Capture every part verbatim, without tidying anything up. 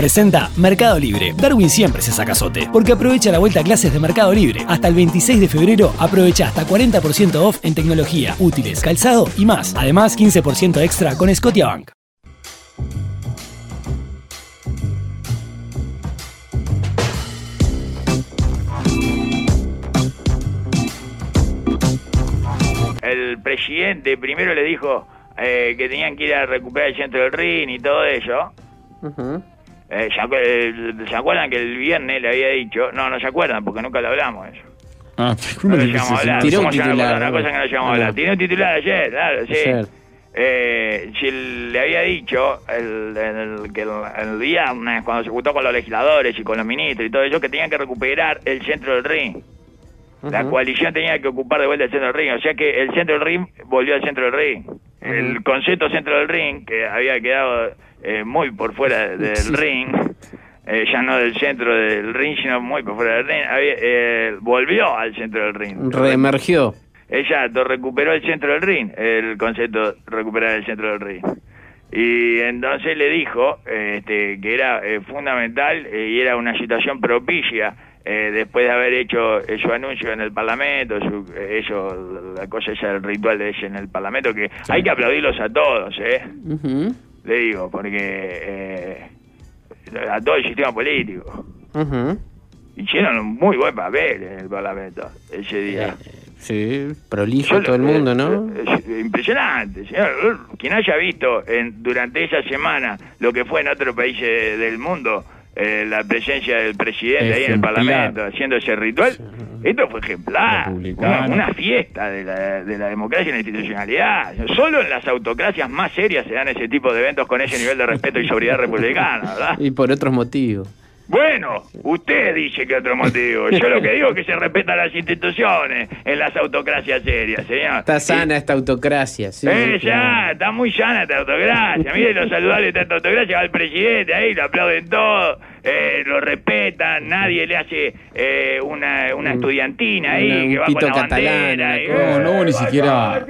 Presenta Mercado Libre. Darwin siempre se saca azote, porque aprovecha la vuelta a clases de Mercado Libre. Hasta el veintiséis de febrero aprovecha hasta cuarenta por ciento off en tecnología, útiles, calzado y más. Además, quince por ciento extra con Scotiabank. El presidente primero le dijo eh, que tenían que ir a recuperar el centro del ring y todo eso. Uh-huh. Eh, ¿se, acu- eh, ¿Se acuerdan que el viernes le había dicho? No, no se acuerdan porque nunca lo hablamos eso. Ah, No lo llegamos a hablar. Tiró un ¿Cómo se va a titular, acordar? Una cosa que no llegamos a hablar. Tiene un titular ayer, claro, sí. Ayer. Eh, si le había dicho el, el, que el, el día una- cuando se juntó con los legisladores y con los ministros y todo eso, que tenían que recuperar el centro del ring. La Ujú. coalición tenía que ocupar de vuelta el centro del ring, o sea que el centro del ring volvió al centro del ring. El concepto centro del ring, que había quedado eh, muy por fuera del Sí. ring, eh, ya no del centro del ring, sino muy por fuera del ring, había, eh, volvió al centro del ring. Reemergió. Exacto, recuperó el centro del ring, el concepto recuperar el centro del ring. Y entonces le dijo eh, este, que era eh, fundamental eh, y era una situación propicia eh, después de haber hecho eh, su anuncio en el Parlamento, su, eh, eso, la cosa esa, el ritual de ese en el Parlamento, que Sí. hay que aplaudirlos a todos, ¿eh? Uh-huh. Le digo, porque eh, a todo el sistema político. Uh-huh. Hicieron un muy buen papel en el Parlamento ese día. Sí, prolijo Yo todo el lo- mundo, ¿no? eh, eh, impresionante, señor. Quien haya visto en, durante esa semana lo que fue en otros países del mundo, eh, la presencia del presidente ahí en el Ejemplar. Parlamento haciendo ese ritual, esto fue ejemplar. Republicano. Una, una fiesta de la, de la democracia y la institucionalidad. Solo en las autocracias más serias se dan ese tipo de eventos con ese nivel de respeto y sobriedad republicana, ¿verdad? Y por otros motivos. Bueno, usted dice que otro motivo. Yo lo que digo es que se respetan las instituciones en las autocracias serias, señor. Está sana esta autocracia, sí. Eh, sí, ya, claro. está muy sana esta autocracia. Mire lo saludable de esta autocracia, va el presidente ahí, lo aplauden todo, eh, lo respetan, nadie le hace eh, una, una Un- estudiantina ahí una- que un va con pito la catalán, bandera. una y, cosa. No, no hubo ni eh, siquiera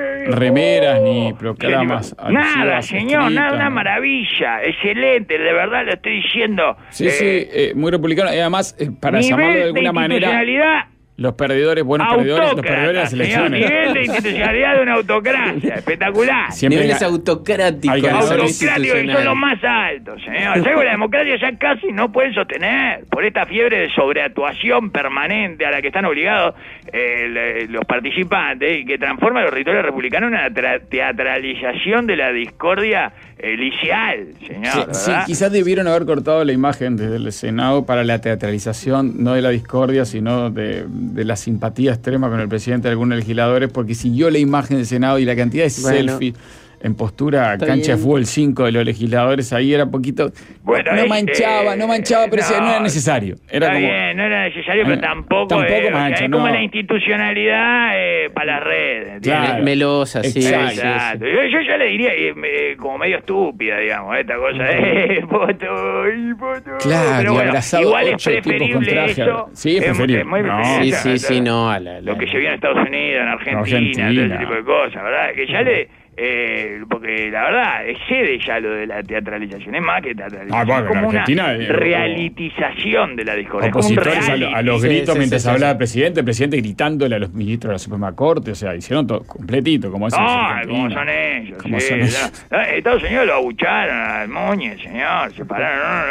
remeras ni proclamas Nada, alusivas señor, nada, escritas, una ¿no? maravilla, excelente, de verdad lo estoy diciendo. Sí, Eh, sí, eh, muy republicano. Y además, eh, para nivel llamarlo de alguna manera, institucionalidad los perdedores, buenos perdedores, los autócrata, perdedores de las señor, elecciones. nivel de institucionalidad de una autocracia, espectacular. Siempre Niveles ga- autocráticos. hay no ganadores Autocráticos que son los institucionales. más altos, señor. ¿Sabe que la democracia ya casi no pueden sostener por esta fiebre de sobreactuación permanente a la que están obligados eh, le- los participantes y que transforma los rituales republicanos en una tra- teatralización de la discordia eh, licial, señor. Sí, sí, ¿verdad? quizás debieron haber cortado la imagen desde el Senado para la teatralización, no de la discordia, sino de, de la simpatía extrema con el presidente de algunos legisladores, porque siguió la imagen del Senado y la cantidad de Bueno. selfies en postura Está cancha bien. de fútbol cinco de los legisladores, ahí era poquito... Bueno, no ahí, manchaba, eh, no manchaba, pero decía, no, no, era necesario. Era Está como... bien, no era necesario, pero Eh, tampoco, tampoco eh, o sea, mancha, es como no. la institucionalidad eh, para las redes, ¿entiendes? Claro. Melosa, sí. Exacto. sí, sí. Exacto. Yo, yo ya le diría eh, me- como medio estúpida, digamos, esta cosa, eh, poto, ay, poto. Claro, Pero y bueno, abrazado igual es ocho tipos con preferible traje. eso. Sí, es preferible. muy No. preferible. Sí, sí, sí, no. A la, la- Lo que se vio en Estados Unidos, en Argentina, Argentina. todo ese tipo de cosas, ¿verdad? Que ya le... Eh, porque la verdad excede ya lo de la teatralización, es más que teatralización, Ah, bueno, es como en una Argentina, eh, realitización de la discordia, es como un Opositores a, lo- reality. a los Sí, gritos sí, mientras sí, sí, hablaba sí. el presidente, el presidente gritándole a los ministros de la Suprema Corte, o sea, hicieron todo completito, como es en No, Argentina. como son ellos. Como sí, son ya. ellos. Ah, Estados Unidos lo abucharon al Moñe, señor. Se pararon.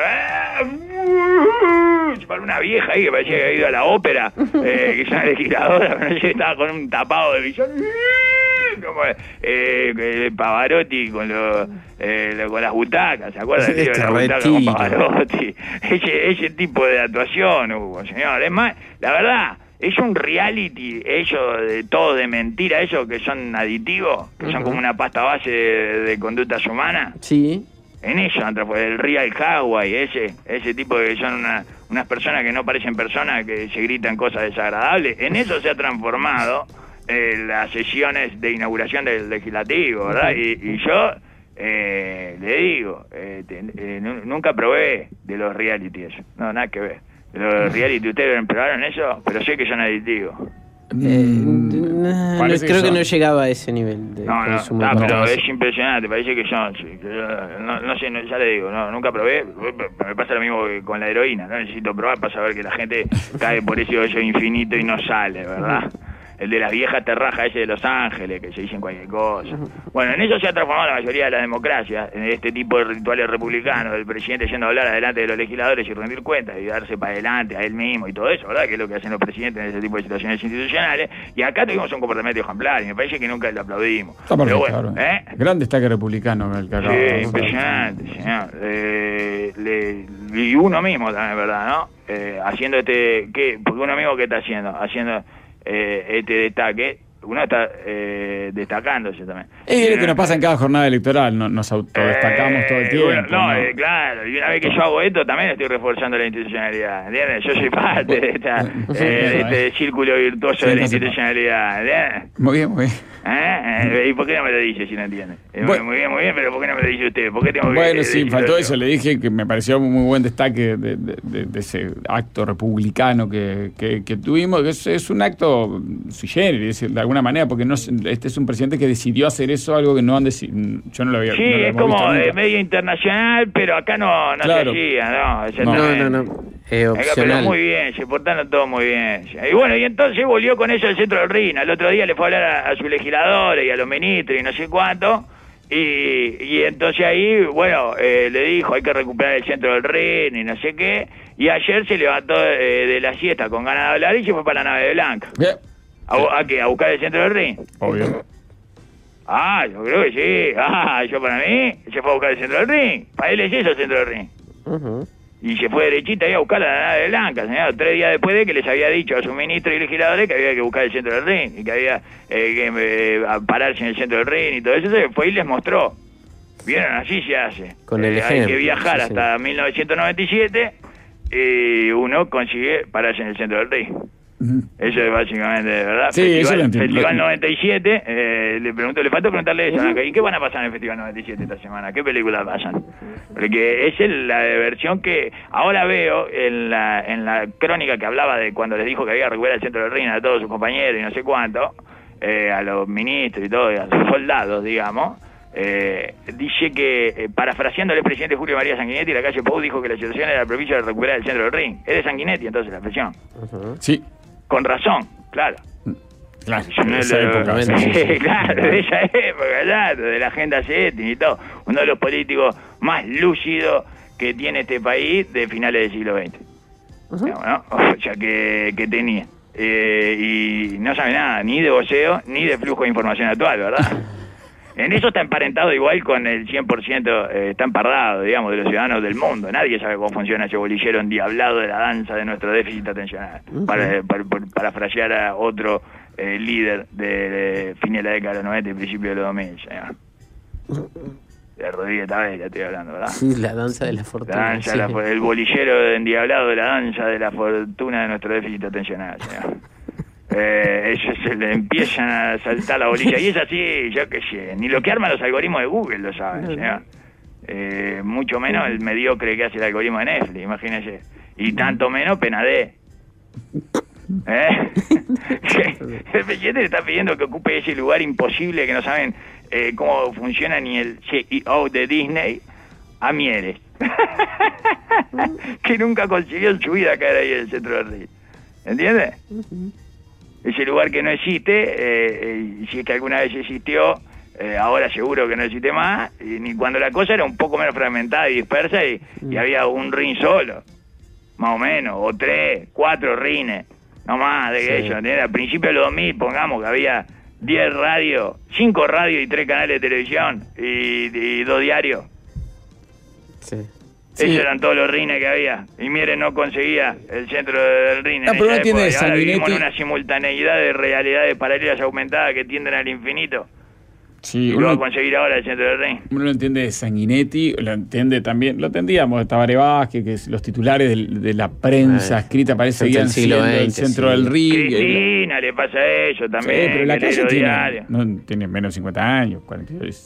¡ah! Se paró una vieja ahí que parecía que había ido a la ópera, eh, que es una legisladora, pero ella estaba con un tapado de visión. Como eh, eh, Pavarotti con, los, eh, lo- con las butacas, ¿se acuerdan? Ese tío, de las butacas con retiro. Pavarotti. Ese, ese tipo de actuación hubo, señor. Es más, la verdad, es un reality, eso de todo de mentira, eso que son aditivos, que son Ujú. como una pasta base de, de conductas humanas. Sí. En eso, entra, pues, el Real Hawaii, ese, ese tipo de que son una, unas personas que no parecen personas, que se gritan cosas desagradables. En eso se ha transformado eh, las sesiones de inauguración del legislativo, ¿verdad? Y, y yo eh, le digo, eh, te- eh, nu- nunca probé de los reality eso, no, nada que ver. De los reality, ¿ustedes probaron eso? Pero sé que son aditivos. Eh, No, Parece creo que que son. no llegaba a ese nivel de No, no, consumo. no, de pero drogas. es impresionante, parece que son, sí, que yo- no, no sé, no, ya le digo, no, nunca probé, me pasa lo mismo que con la heroína, no necesito probar para saber que la gente cae por ese hoyo infinito y no sale, ¿verdad? El de las viejas terrajas ese de Los Ángeles, que se dicen cualquier cosa. Bueno, en eso se ha transformado la mayoría de la democracia, en este tipo de rituales republicanos, del presidente yendo a hablar adelante de los legisladores y rendir cuentas, y darse para adelante a él mismo y todo eso, ¿verdad? Que es lo que hacen los presidentes en ese tipo de situaciones institucionales. Y acá tuvimos un comportamiento ejemplar, y me parece que nunca lo aplaudimos. Está Pero perfecto, bueno, claro. ¿eh? Gran destaque republicano el que acaba Sí, de impresionante, señor. Eh, le- y uno mismo también, ¿verdad? ¿No? Eh, haciendo este... ¿qué? Porque uno mismo, ¿qué está haciendo? Haciendo eh, este destaque. Uno está eh, destacándose también. Es lo que nos pasa en cada jornada electoral, no- nos autodestacamos todo el Eh, tiempo. bueno, no, ¿no? eh, claro, y una vez que yo hago esto también estoy reforzando la institucionalidad, ¿entiendes? Yo soy parte de, esta, eh, de este círculo virtuoso Sí, de la no se institucionalidad, ¿entiendes? Muy bien, muy bien. ¿Eh? Eh, ¿Y por qué no me lo dice si no entiende? Eh, Bueno. muy bien, muy bien, pero ¿por qué no me lo dice usted? ¿Por qué tengo que Bueno, eh, sí, decirlo faltó yo? eso. Le dije que me pareció un muy buen destaque de, de- de- de ese acto republicano que, que- que tuvimos. Que es, es un acto sui generis, de alguna manera, porque no, es- este es un presidente que decidió hacer eso, algo que no han decidido. Yo no lo había Sí, no lo es habíamos como visto eh, nunca. medio internacional, pero acá no, no Claro. se hacía, ¿no? No. Exactamente. No, no, no. Eh, Acá, pero opcional. muy bien, se portaron todos muy bien. Y bueno, y entonces volvió con eso al centro del R I N. El otro día le fue a hablar a, a sus legisladores y a los ministros y no sé cuánto. Y, y entonces ahí, bueno, eh, le dijo, hay que recuperar el centro del R I N y no sé qué. Y ayer se levantó eh, de la siesta con ganas de hablar y se fue para la nave de Blanca. Bien, ¿A, a qué? ¿A buscar el centro del R I N? obvio. Ah, yo creo que sí. Ah, yo para mí, se fue a buscar el centro del R I N. Para él es eso el centro del R I N. Ujú. Y se fue derechita ahí a buscar la nave blanca, señor. Tres días después de que les había dicho a sus ministros y legisladores que había que buscar el centro del R I N y que había eh, que eh, a pararse en el centro del R I N y todo eso, se fue y les mostró. Vieron, así se hace. Con el Eh, hay ejemplo, que viajar sí, hasta mil novecientos noventa y siete y uno consigue pararse en el centro del R I N. Eso es básicamente, ¿verdad? Sí, Festival, eso lo entiendo. Festival noventa y siete, eh, le pregunto, le faltó preguntarle eso, ¿no? ¿Y qué van a pasar en el Festival noventa y siete esta semana? ¿Qué películas pasan? Porque es el- la versión que ahora veo en la, en la crónica que hablaba de cuando les dijo que había que recuperar el centro del R I N a todos sus compañeros y no sé cuánto, eh, a los ministros y todo, y a sus soldados, digamos. Eh, dice que, eh, parafraseando al presidente Julio María Sanguinetti, la calle Pou dijo que la situación era propicia de recuperar el centro del R I N. Es de Sanguinetti entonces la expresión. Ujú. Sí, Con razón, claro. claro. Yo no en esa lo- época. bueno, sí, sí, sí. claro, de esa época, claro, de la agenda setting y todo. Uno de los políticos más lúcidos que tiene este país de finales del siglo veinte. Digamos, ¿no? O sea, que, que tenía. Eh, y no sabe nada, ni de voceo, ni de flujo de información actual, ¿verdad? En eso está emparentado igual con el cien por ciento, eh, está empardado, digamos, de los ciudadanos del mundo. Nadie sabe cómo funciona ese bolillero endiablado de la danza de nuestro déficit atencional. Para, para, para, parafrasear a otro eh, líder de, de fines de la década de los noventa y principios de los dos mil, señor. De Rodríguez Tavera estoy hablando, ¿verdad? Sí, la danza de la La fortuna. danza, sí. la- el bolillero endiablado de la danza de la fortuna de nuestro déficit atencional, señor. Eh, ellos se le empiezan a saltar la bolilla y es así, yo qué sé, ni lo que arman los algoritmos de Google lo saben, señor. Eh, mucho menos el mediocre que hace el algoritmo de Netflix, imagínese. Y tanto menos Penadé. ¿Eh? El presidente le está pidiendo que ocupe ese lugar imposible que no saben eh, cómo funciona ni el C E O de Disney, a Mieres. Que nunca consiguió en su vida caer ahí en el centro del río. ¿Entiendes? Ese lugar que no existe, eh, eh, y si es que alguna vez existió, eh, ahora seguro que no existe más, y ni cuando la cosa era un poco menos fragmentada y dispersa y, y había un ring solo, más o menos, o tres, cuatro rines, no más de Sí. eso, ¿entiendes? Al principio de los dos mil, pongamos que había diez radios, cinco radios y tres canales de televisión y, y dos diarios. Sí. Sí. Esos eran todos los rines que había. Y Mieres no conseguía el centro del rin. No, en pero esa no entiende época. Y ahora vivimos en Sanguinetti. una simultaneidad de realidades paralelas aumentadas que tienden al infinito. Sí, Y lo va a uno, conseguir ahora el centro del ring. uno lo entiende de Sanguinetti, lo entiende también, lo entendíamos de Tabaré Vázquez, que es- los titulares del- de, la prensa Ah, escrita parece frente seguían al siglo siendo el veinte, centro sí. del ring. el- Cristina le pasa eso Sí, también. pero la que lee calle los tiene, diarios. no, tiene menos de cincuenta años, cuarenta y dos,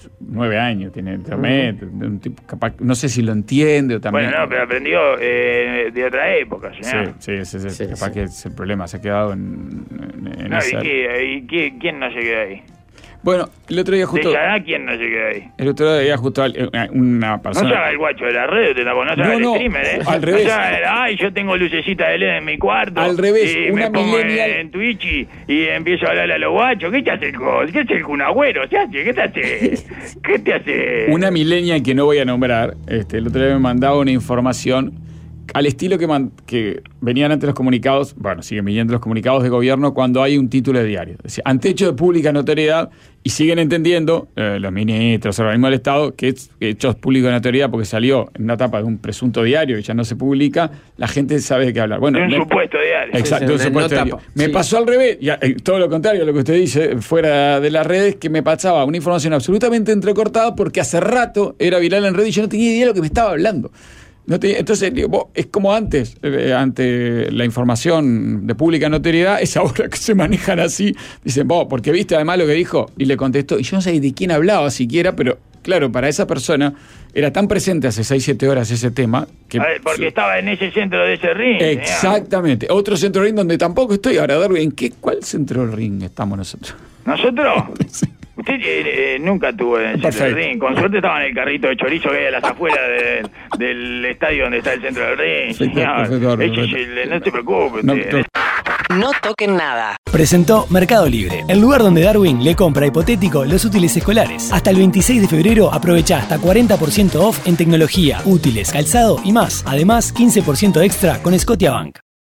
nueve años, tiene internet, uh-huh. un tipo capaz, no sé si lo entiende o también. Bueno, no, pero aprendió eh, de otra época, señor. Sí, sí, sí, sí, sí capaz sí. que es el problema, se ha quedado en, en, en no, esa... ¿y, qué, y qué, quién no se queda ahí? Bueno, el otro día justo... ¿De esa edad quién no se queda ahí? El otro día justo una persona... No se haga el guacho de la red, no se haga no, el no, streamer, ¿eh? al revés. No se haga, ay, yo tengo lucecita de L E D en mi cuarto. Al revés, y una me pongo millennial... en Twitch y, y empiezo a hablarle a los guachos. ¿Qué te hace el co- ¿Qué hace el Kun Agüero? ¿Qué hace? ¿Qué te hace? ¿Qué te hace? Una millennial que no voy a nombrar, este, el otro día me mandaba una información al estilo que, man, que venían antes los comunicados, bueno, siguen viniendo los comunicados de gobierno cuando hay un título de diario. Es decir, ante hecho de pública notoriedad, y siguen entendiendo eh, los ministros, los organismos del Estado, que es hechos públicos de notoriedad porque salió en una tapa de un presunto diario y ya no se publica, la gente sabe de qué hablar. Bueno, de un me, supuesto diario. Exacto, Sí, un sí, supuesto no diario. tapa. Me Sí. pasó al revés, y, eh, todo lo contrario a lo que usted dice, fuera de las redes, que me pasaba una información absolutamente entrecortada porque hace rato era viral en redes y yo no tenía idea de lo que me estaba hablando. No te, entonces, digo, vos, es como antes, eh, ante la información de pública notoriedad, es ahora que se manejan así. Dicen, vos, porque viste además lo que dijo, y le contestó, y yo no sé de quién hablaba siquiera, pero claro, para esa persona era tan presente hace seis, siete horas ese tema. Que, A ver, porque estaba en ese centro de ese ring. Exactamente. Señor. Otro centro ring donde tampoco estoy. Ahora, Darwin, ¿en qué, cuál centro ring estamos nosotros? ¿Nosotros? Sí. Usted eh, eh, nunca estuvo en el centro Perfecto. del ring. Con suerte estaba en el carrito de chorizo que hay a las afueras de, del estadio donde está el centro del ring. Perfecto, Señor. perfecto, Ese perfecto. es el- no se preocupe. No, usted. to- No toquen nada. Presentó Mercado Libre, el lugar donde Darwin le compra hipotético los útiles escolares. Hasta el veintiséis de febrero aprovecha hasta cuarenta por ciento off en tecnología, útiles, calzado y más. Además, quince por ciento extra con Scotiabank.